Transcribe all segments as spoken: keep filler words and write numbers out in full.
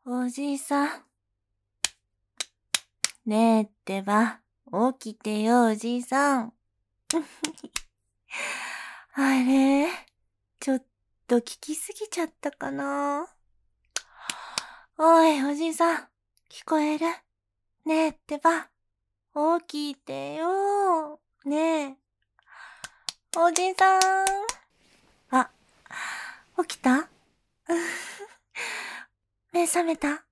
おじさん。ねえってば、起きてよおじさん。あれちょっと聞きすぎちゃったかな。おいおじさん、聞こえる？ねえってば、起きてよ。ねえ。おじさん。あ、起きた？目覚めた？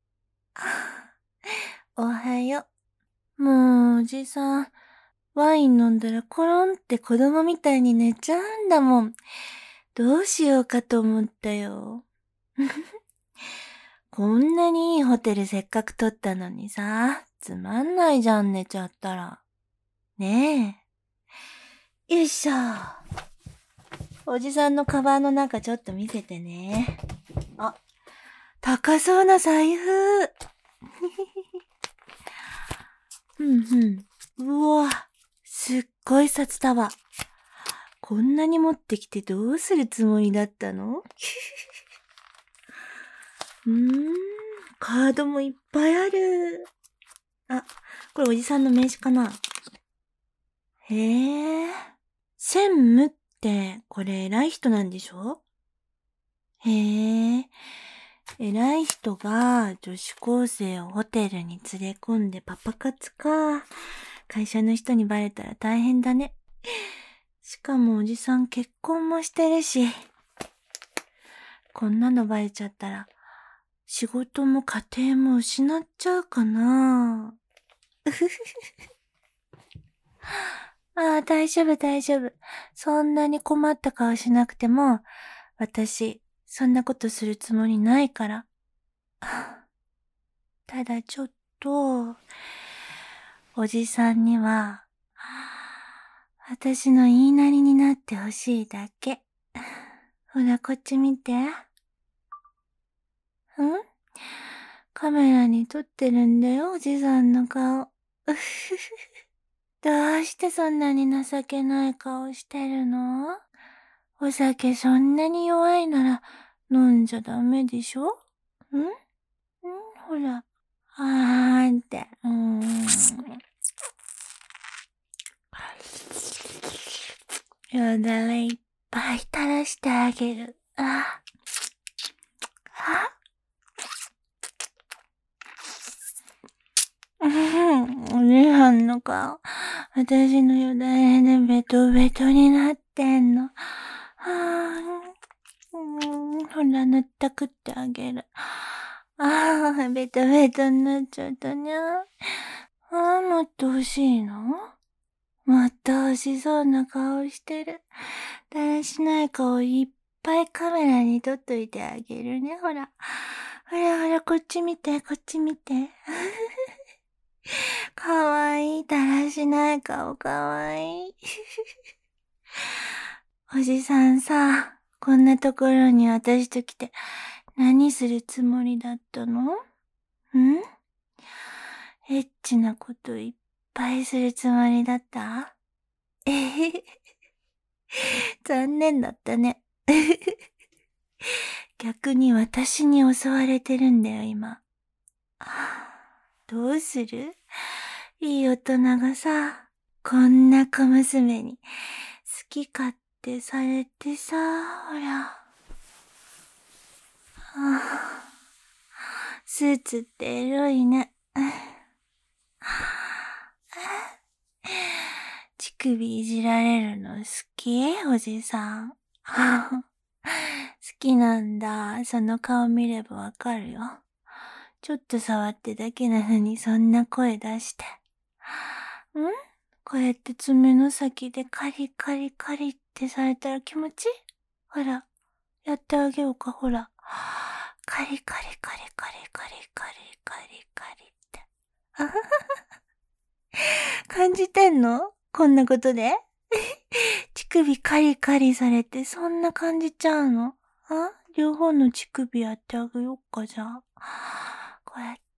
おはよう。もうおじさん、ワイン飲んだらコロンって子供みたいに寝ちゃうんだもん。どうしようかと思ったよ。こんなにいいホテルせっかく取ったのにさ、つまんないじゃん寝ちゃったら。ねえ。よいしょ。おじさんのカバンの中ちょっと見せてね。あ、高そうな財布。うんうん。うわ、すっごい札束。こんなに持ってきてどうするつもりだったの？うーん、カードもいっぱいある。あ、これおじさんの名刺かな？へえ、専務ってこれ偉い人なんでしょ？へえ、偉い人が女子高生をホテルに連れ込んでパパ活か。会社の人にバレたら大変だね。しかもおじさん結婚もしてるし。こんなのバレちゃったら、仕事も家庭も失っちゃうかな。ああ、大丈夫大丈夫。そんなに困った顔しなくても、私、そんなことするつもりないから。ただちょっと、おじさんには、私の言いなりになってほしいだけ。ほら、こっち見て。ん？カメラに撮ってるんだよ、おじさんの顔。どうしてそんなに情けない顔してるの？お酒そんなに弱いなら飲んじゃダメでしょ？ん？ん？ほら。あーって。うーん。よだれいっぱい垂らしてあげる。あ。あ。うん。おじさんの顔。私のよだれでベトベトになってんの。はぁ。うん。ほら、塗ったくってあげる。ああ、ベトベトになっちゃったにゃ。ああ、もっと欲しいの？もっと欲しそうな顔してる。だらしない顔いっぱいカメラに撮っといてあげるね、ほら。ほらほら、こっち見て、こっち見て。かわいい、だらしない顔かわいい。おじさんさ、こんなところに私と来て何するつもりだったの？ん？エッチなこといっぱいするつもりだった？えへへ。残念だったね。逆に私に襲われてるんだよ、今。どうする？いい大人がさ、こんな小娘に好き勝手されてさ、ほら。スーツってエロいね。乳首いじられるの好き？おじさん。好きなんだ。その顔見ればわかるよ。ちょっと触ってだけなのにそんな声出して。ん？こうやって爪の先でカリカリカリってされたら気持ちいい？ほら、やってあげようか、ほら。カリカリカリカリカリカリカリカリって。あははは。感じてんの？こんなことで？乳首カリカリされてそんな感じちゃうの？あ？両方の乳首やってあげよっか、じゃあ。こうやって、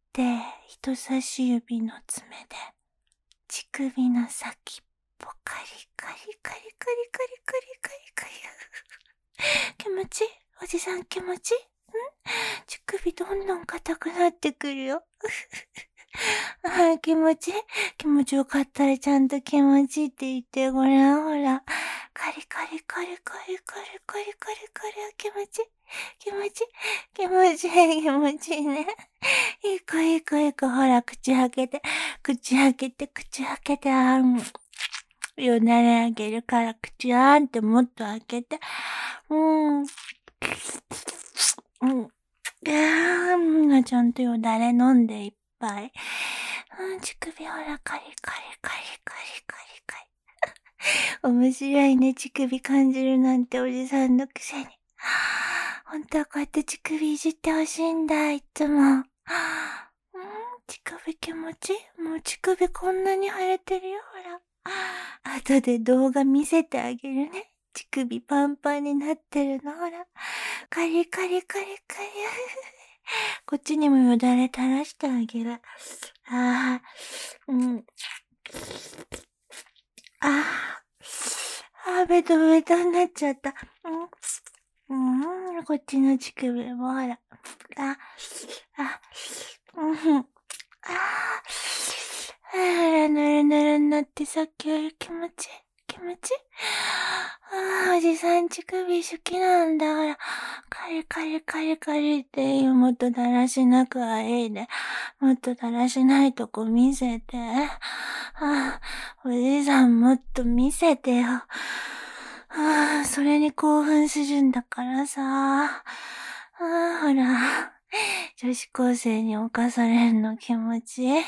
人差し指の爪で、乳首の先っぽカリカリカリカリカリカリカリカリ。気持ちいい？おじさん気持ちいい？ん？乳首どんどん硬くなってくるよ。ああ、気持ちいい。気持ちよかったらちゃんと気持ちいいって言ってごらん、ほら。カリカリカリカリカリカリカリカリ、気持ちいい。気持ちいい。気持ちいい、気持ちいいね。いい子いい子いい子、ほら、口開けて、口開けて、口開けて、あん。よだれあげるから、口あんってもっと開けて。うん。うん。いやー、ちゃんとよだれ飲んでいっぱい。うん、乳首ほら、カリカリカリカリカリカリ。面白いね、乳首感じるなんておじさんのくせに。ほんとはこうやって乳首いじってほしいんだ、いつも。うん、乳首気持ちいい。もう乳首こんなに腫れてるよ、ほら。後で動画見せてあげるね。乳首パンパンになってるの、ほら。カリカリカリカリ。こっちにもよだれ垂らしてあげる。ああ、うん。ああ、あベトベトになっちゃった。うん。うん、こっちの乳首もほら。あ、あ、うん。ああ、ほら、ぬるぬるになってさっきより気持ちいい。気持ちいい。ああ、おじさん乳首好きなんだ。ほら、カリカリカリカリって言う。もっとだらしなくあえいで。もっとだらしないとこ見せて。ああ、おじさんもっと見せてよ。ああ、それに興奮するんだからさ。ああ、ほら、女子高生に侵されるの気持ちいい。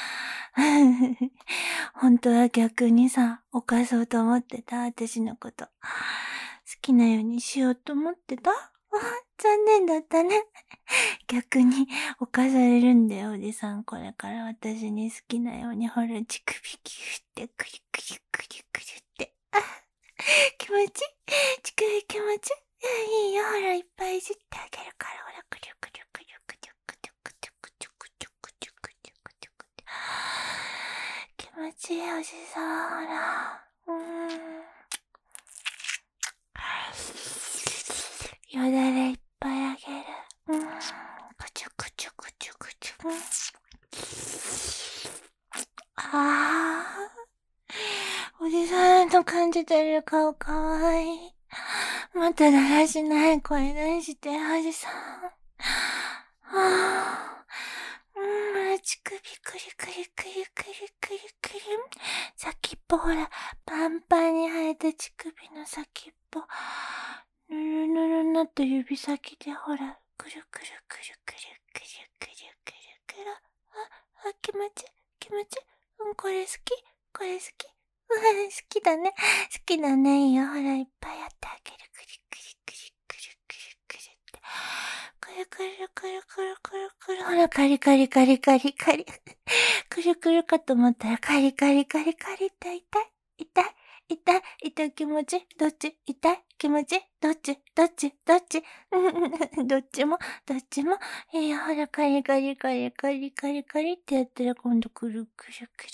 本当は逆にさ、犯そうと思ってた、私のこと。好きなようにしようと思ってた？あ、残念だったね。逆に犯されるんだよ、おじさん。これから私に好きなように、ほら、乳首キューってクリクリクリクリって。あ、気持ちいい。乳首気持ちいい。いいよ、ほら、いっぱいいじってあげるから、ほら、クリクリクリクリクリクリクリクリクリクリクリクリ。気持ちいい、おじさん、ほら。うーん。よだれいっぱいあげる。うん。くちゅくちゅくちゅくちゅ。うん。ああ。おじさんの感じてる顔かわいい。まただらしない声出して、おじさん。ああ。うん、乳首くりくりくりくりくりくり。先っぽほら、パンパンに生えた乳首の先っぽ。ぬるぬるなった指先でほら、くるくるくるくるくるくるくるくる。あ、あ、気持ちいい、気持ちいい。うん、これ好き、これ好き。うん、好きだね。好きだね。いいよ。ほら、いっぱいやってあげる。くりくりくりくりくりくりって。くるくるくるくるくるくる。ほら、カリカリカリカリカリ。くるくるかと思ったら、カリカリカリカリって痛い。痛い。痛い。痛い気持ちどっち痛い気持ちどっちどっちどっちどっちもどっちも。いいよ、ほら、カリカリカリカリカリカリってやったら今度くるくるくるくるくるくる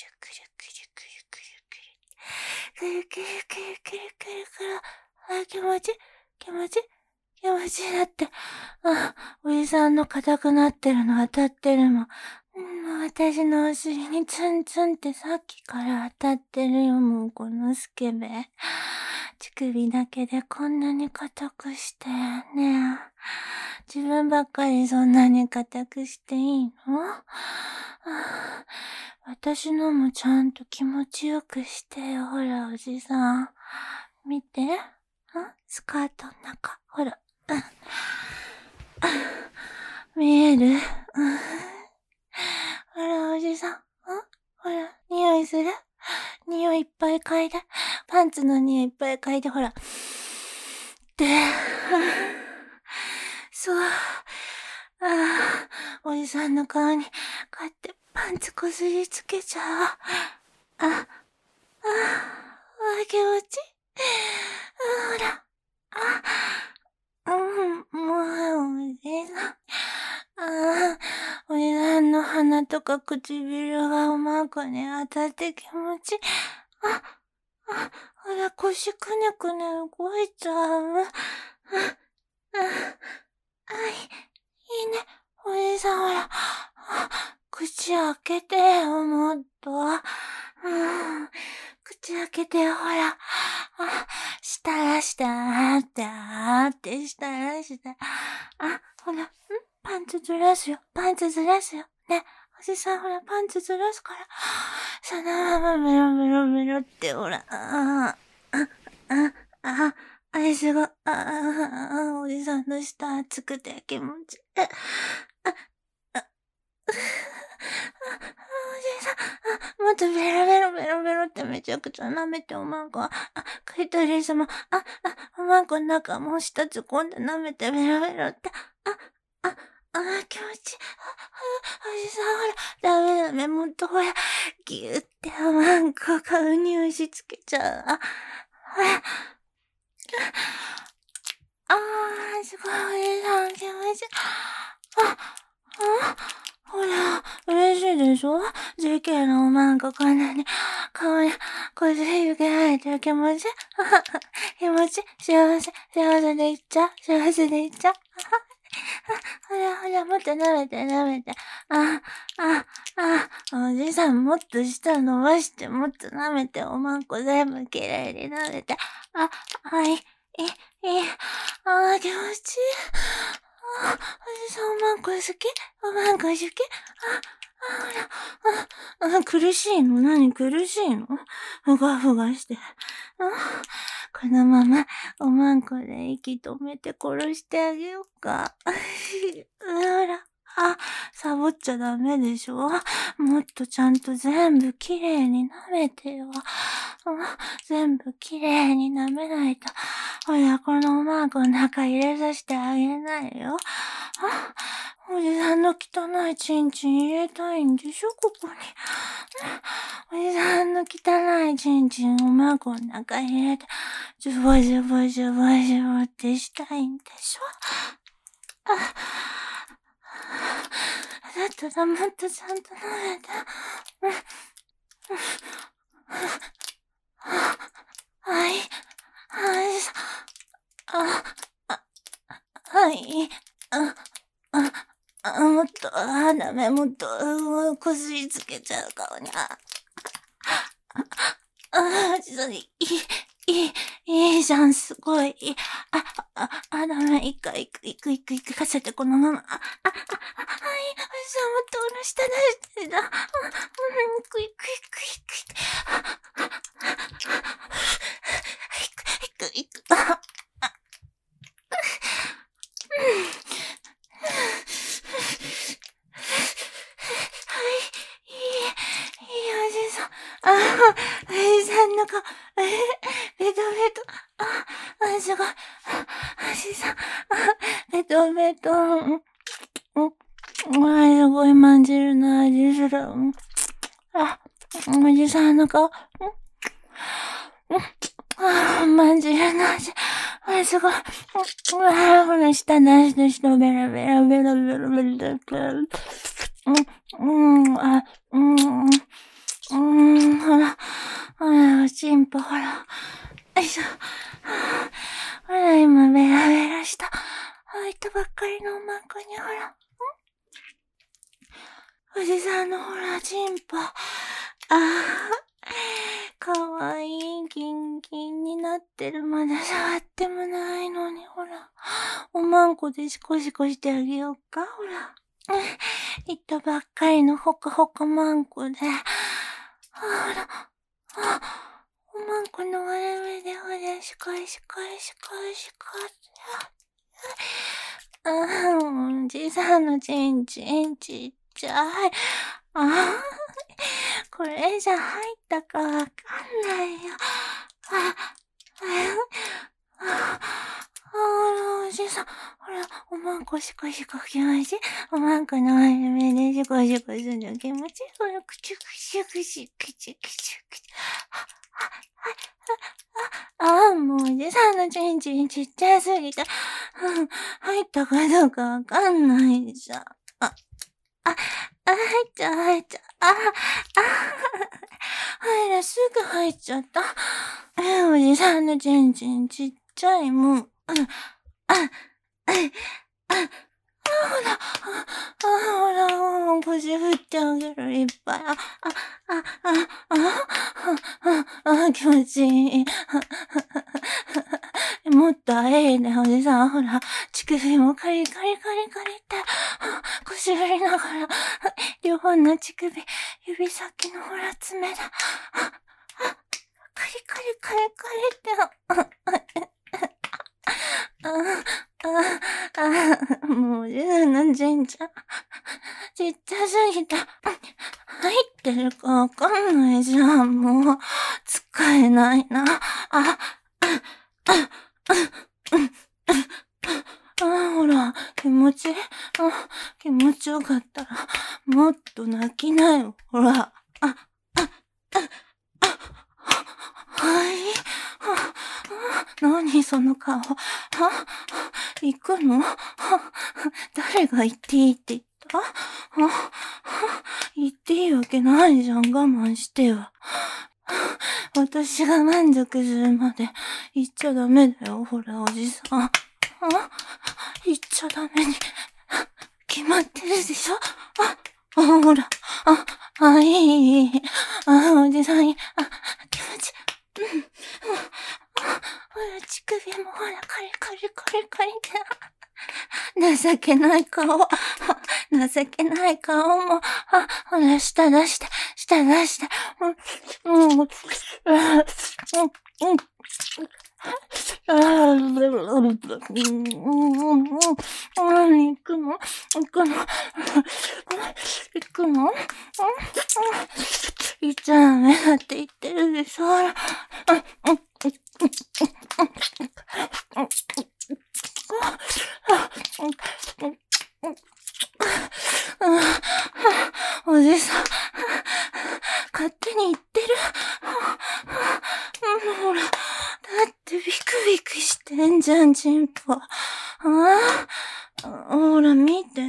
くるくるくるくるくるくるくる。あ、気持ち気持ち気持ちだって。あ、おじさんの硬くなってるの当たってるもん。うん、私のお尻にツンツンってさっきから当たってるよ、もうこのスケベ。乳首だけでこんなに硬くしてね。自分ばっかりそんなに硬くしていいの？私のもちゃんと気持ちよくしてよ、ほら、おじさん。見て。ん？スカートの中。ほら。見える？ほら、おじさん。ん？ほら、匂いする？匂いいっぱい嗅いで。パンツの匂いいっぱい嗅いで、ほら。で、そう。ああ、おじさんの顔に、こうやってパンツこすりつけちゃう。あ、あ、あ、あ、気持ちいい。ほら。あ、うん、もう、おじさん。ああ、おじさんの鼻とか唇がうまくね、当たって気持ちいい。あ、あ、ほら、腰くねくね動いちゃう。あ、あ、あ、いいね。 さんほら、口開けてよ、もっと。うん、口開けてよ、ほら。したらしたーって、あーってしたらした。あ、ほら、んパンツずらすよ、パンツずらすよ。ね、おじさんほら、パンツずらすから。そのままメロメロメロって、ほら、あー、あ、あ、あ、あれすごい、ああ、おじさんの舌熱くて気持ちいい。あ、あ、あ、おじさん、もっとベロベロベロベロってめちゃくちゃ舐めておまんこ。あ、クリトリスも、あ、あ、おまんこの中もう下突っ込んで舐めてベロベロって。あ、あ、あ、気持ちいい。おじさんほら、ダメだ、目元ほら、ぎゅっておまんこ顔に押し付けちゃう。あ、ほら。あー、すごい、おじさん、気持ちいい。あ、あ、ほら、嬉しいでしょ？ ジェーケー のおまんここんなに顔にこすりつけられてる気持ちいい。気持ちいい。幸せ、幸せでいっちゃう。幸せでいっちゃう。ほらほら、もっと舐めて舐めて。あ、あ、あ、おじさんもっと舌伸ばして、もっと舐めて、おまんこ全部きれいに舐めて。あ、はい、い、い、あー、気持ちいい。あ、おじさんおまんこ好き？おまんこ好き？あ、あ、ほら、あ、あ、苦しいの？何苦しいの？ふがふがして。あ、このまま、おまんこで息止めて殺してあげようか。ほら、あ、サボっちゃダメでしょ？もっとちゃんと全部きれいに舐めてよ。全部きれいに舐めないと。ほら、このおまんこの中入れさせてあげないよ。おじさんの汚いチンチン入れたいんでしょ、ここに。おじさんの汚いチンチンおまんこの中入れて、ジュボジュボジュボジュボってしたいんでしょ。あ、だったらもっとちゃんと舐めて。はい、はい、あ、あ、はい、あ、あ、あ、もっと、あ、ダメ、もっと、うん、こすりつけちゃう顔に。あ、あ、あ、ちょっと、いい、いい、いいじゃん、すごい。あ、あ、あ、ダメ、いく、いく、いく、いく、いく、かせて、このまま。あ、あ、あ、はい、おじさん、もっと下ろした出してだ。うん、いく、いく、いく、いく、いく。いく、いく、あ、あ、おじさんの顔、え、ベトベト、あ、あ、すごい、あ、おじさん、あ、ベトベト、うん、うん、すごいまんじるの味する、うん、あ、おじさんの顔、うん、うん、あ、まんじるの味、あ、すごい、うん、あ、ほら、舌なしで舌ベラベラベラベラベラベラ、うん、うん、あ、うん、うん、うーん、ほら、ほら、おちんぽ、ほら。よいしょ。ほら、今、ベラベラした。開いたばっかりのおまんこに、ほら。おじさんのほら、ちんぽ。ああ、かわいい、キンキンになってる。まだ触ってもないのに、ほら。おまんこでシコシコしてあげようか、ほら。いったばっかりのほかほかまんこで。ほら、あ、おまんこの割れ目でほら、しこいしこいしこいしこい。ああ、おじさんのちんちんちっちゃい。ああ、これじゃ入ったかわかんないよ。あ、あ、あ、あ、おじさん、ほら、おまんこしこしこ気持ちいい。おまんこの割れ目でしこしこするの気持ちいい。ほら、くちゅくちゅくちゅくちゅくちゅくちゅ。ああ、もうおじさんのちんちんちっちゃすぎて、うん、入ったかどうかわかんないじゃん。あ、あ、あ、入っちゃう、入っちゃう。あ、あ、はいら、すぐ入っちゃった。え、おじさんのちんちんちっちゃいもん。うん、あ、あ、あ、あ、ほら、あ、あ、 ん、腰振ってあげる、いっぱい。あ、あ、あ、あ、あ、あ、あ、気持ちいい。もっとあえね、おじさん、ほら、乳首もカリカリカリカリって、腰振りながら、両方の乳首、指先のほら、爪だ。カリカリカリカリって、あ、あ、もう、じゅうのじんちゃん。ちっちゃすぎた。入ってるかわかんないじゃん、もう。使えないな。あ、あ、あ、あ、ほら、気持ち、あ、気持ちよかったら、もっと泣きなよ、ほら。あ、あ、あ、はい。何その顔。は行くの誰が行っていいって言った言っていいわけないじゃん。我慢してよ。私が満足するまで言っちゃダメだよ。ほら、おじさん。言っちゃダメに決まってるでしょ。あ、あ、ほら。あ、あ、いい、いい。あ、おじさん、あ、気持ち、うん。ほら、乳首もほら、カリカリカリカリって。情けない顔。情けない顔も。あ、ほら、舌出して、舌出して。うん、うん、うん、うん。ああ、行くの行くの行くの行っちゃダメだって言ってるでしょ。おじさん、勝手に言ってる。ほら、だってビクビクしてんじゃん、チンポ。ああ、ほら、見て。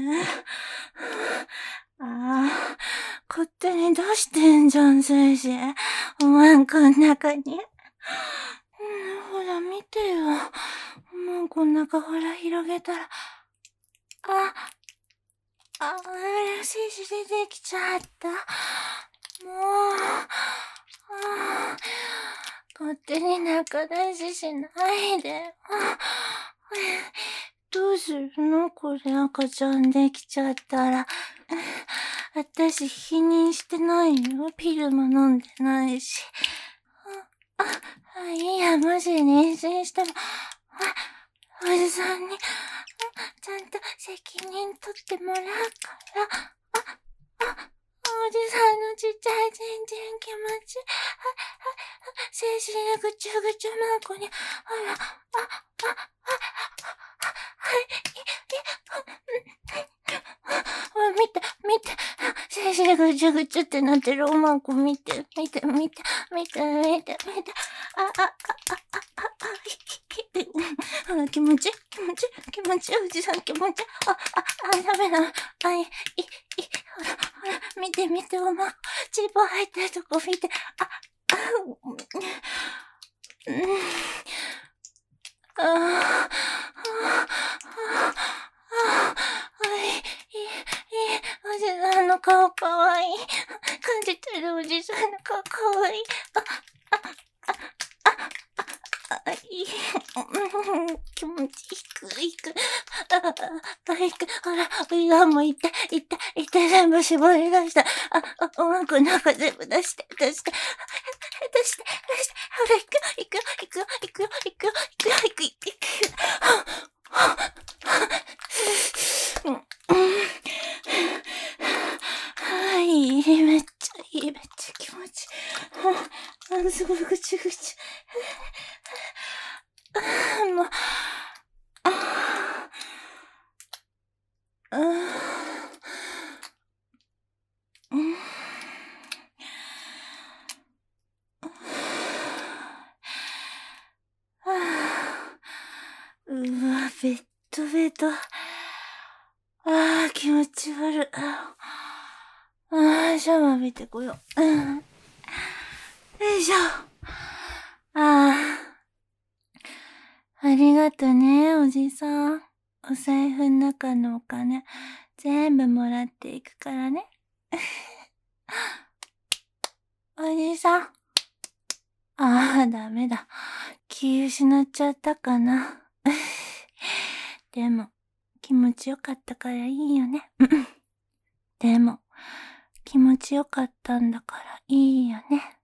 ああ、勝手に出してんじゃん、精子。おまんこの中に。ほら、見てよ。もうこん中ほら、広げたら。あ、あ、精子出てきちゃった。もう、あ勝手に中出ししないで。どうするのこれ赤ちゃんできちゃったら。私否認してないよ。ピルも飲んでないし。あ、あ、いいや、もし妊娠しても、あ、おじさんに、ちゃんと責任取ってもらうから。あ、あ、おじさんのちっちゃいちんちん気持ち。精子がぐちゅぐちゅまんこに、ほら、あ、あ、あ、はい、ほら、見て、見て、精子がぐちゅぐちゅってなってるおまんこ見て、見て、見て、見て、見て、見て、あ、あ、あ、あ、あ、あ、ほら、気持ち気持ち気持ちおじさん気持ちあ、あ、あ、ダメだ。あ、い、い、い、ほら、ほら、見て見て、おまんこ、チーポ入ってるとこ見て、あ、あ、うん、あ、あ、あ、いい、いい、おじさんの顔かわいい。感じてるおじさんの顔かわいい。あ、あ、あ、あ、いい。気持ちいく、いく。あ、あ、いく。ほら、おじさんもいって、いって、いって、全部絞り出した。あ、あ、おまんこの中全部出して、出して。出して、出して。ほら、いくよ、いくよ、いくよ、いくよ、いくよ、いくよ、いくよ、いくよ。はい、めっちゃいい、めっちゃ気持ちいい。あ、すごい、ぐちぐち。もう、ああ、うん。うわ、ベッドベッド。ああ、気持ち悪い。ああ、シャワー浴びてこよう。うん。よいしょ。ああ。ありがとね、おじさん。お財布の中のお金、 全部もらっていくからね。おじさん。ああ、ダメだ。気失っちゃったかな。でも、気持ちよかったからいいよね。でも、気持ちよかったんだからいいよね。